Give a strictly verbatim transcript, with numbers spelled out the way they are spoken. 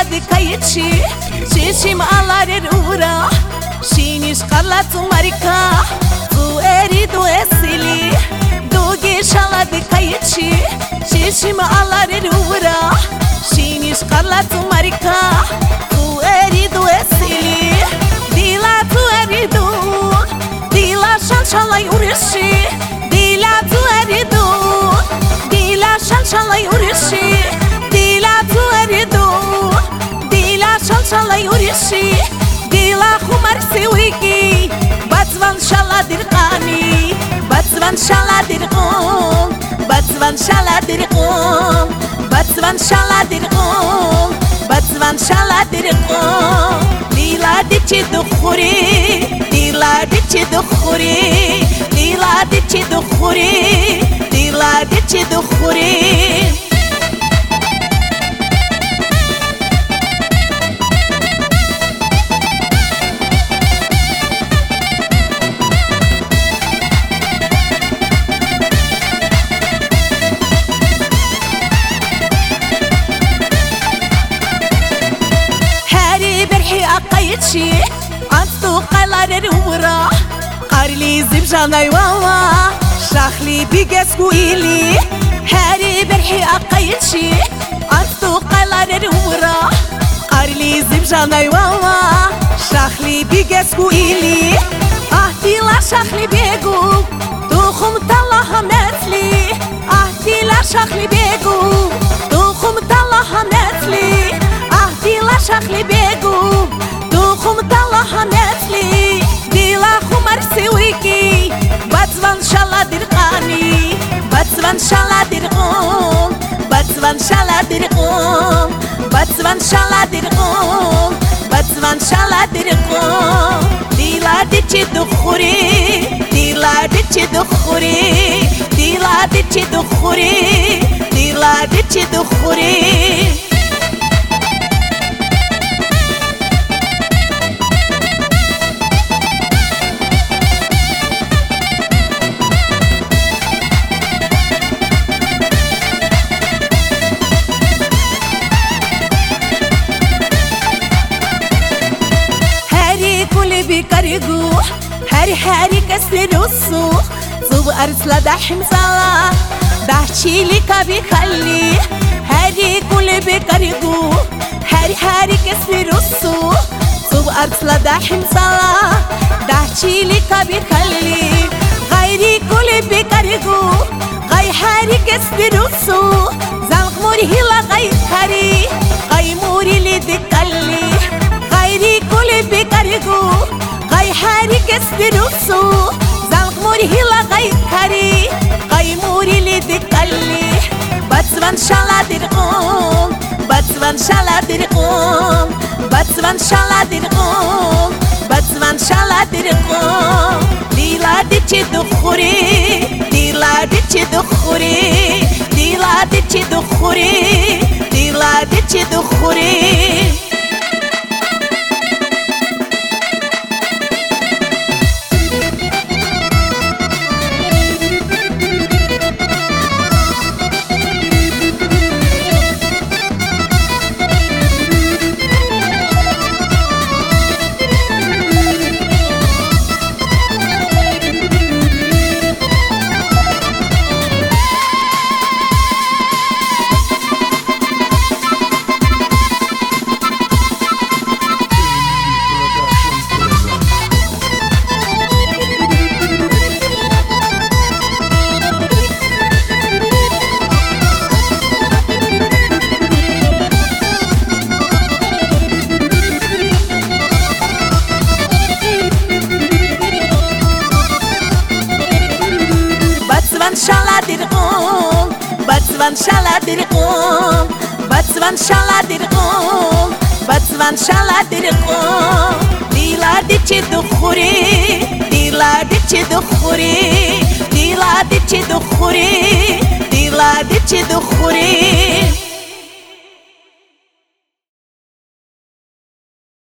شلاد كايتشي شيشي مالار الورا شينيش قلت مريكا تو اريدو اسيلي دوغي شلاد كايتشي شيشي مالار الورا شينيش قلت مريكا تو اريدو اسيلي ديلا تو اريدو ديلا شان شالا يورشي ديلا تو اريدو ديلا شان شالا يورشي ديلا تو اريدو ديلا شان شالا يورشي ديلا خمر سويكي باتوان شالا درقاني باتوان شالا درقوم باتوان شالا درقوم باتوان شالا درقوم باتوان شالا درقوم ديلا ديتشي دخوري ديلا ديتشي دخوري ديلا ديتشي دخوري ديلا ديتشي دخوري أقايتشي أنتو قلار الورا قارلي زبجاناي واوا شاخلي بيجاسكو إلي هاري برحي أقايتشي أنتو قلار الورا قارلي زبجاناي واوا شاخلي بيجاسكو إلي أهدي لا شاخلي بيجو دوخم طلعها مثلي أهدي لا شاخلي بيجو دوخم طلعها مثلي أهدي لا شاخلي بيجو دوخم طلعها مثلي ديلا خمر سويكي باتوان شالا درقاني باتوان شالا درقوم باتوان شالا درقوم باتوان شالا درقوم باتوان شالا درقوم ديلا ديتشي دخوري ديلا ديتشي دخوري ديلا ديتشي دخوري ديلا ديتشي دخوري بيكاريجو هاري هاري كسر الصو صوب أرسلا دحم صلا دحشيلي كبيخلي هاري كل بيكاريجو هاري هاري كسر الصو صوب أرسلا دحم صلا دحشيلي كبيخلي غيري كل بيكاريجو غي هاري كسر الصو زنق موري هلا غي هاري غي موري لدكالي غيري كل بيكاريجو غي هاري كسر الصو زنق موري هلا غي هاري غي موري لدكالي باتوان شالا درقوم باتوان شالا درقوم باتوان شالا درقوم باتوان شالا درقوم ديلا ديتشي دخوري ديلا ديتشي دخوري ديلا ديتشي دخوري ديلا ديتشي دخوري باتوان شالا درقوم باتوان شالا درقوم باتوان شالا درقوم باتوان شالا درقوم ديلا ديتشي دخوري ديلا ديتشي دخوري ديلا ديتشي دخوري ديلا ديتشي دخوري